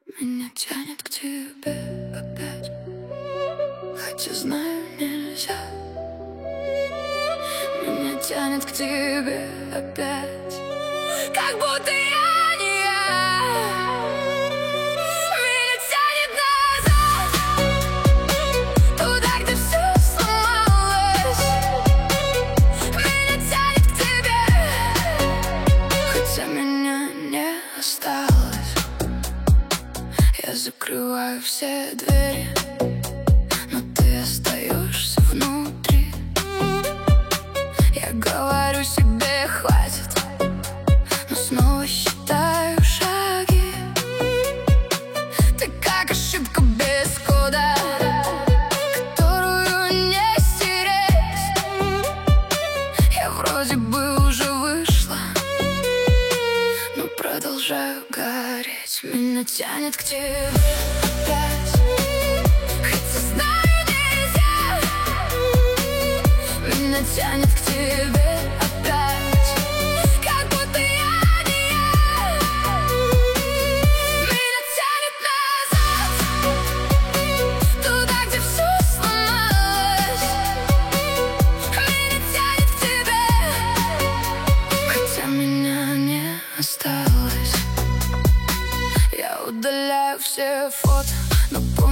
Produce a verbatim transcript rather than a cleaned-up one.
Меня тянет к тебе опять, хотя знаю, нельзя. Меня тянет к тебе опять, как будто я не я. Меня тянет назад, туда, где все сломалось. Меня тянет к тебе, хотя меня не осталось. Я закрываю все двери, но ты остаешься внутри. Я говорю себе, хватит, но снова считаю шаги. Ты как ошибка без кода, которую не стереть. Я вроде бы уже вышла, но продолжаю гореть. Меня тянет к тебе опять, хотя знаю, нельзя. Меня тянет к тебе опять, как будто я не я. Меня тянет назад, туда, где все сломалось. Меня тянет к тебе, хотя меня не осталось. Я удаляю все фото, но помню,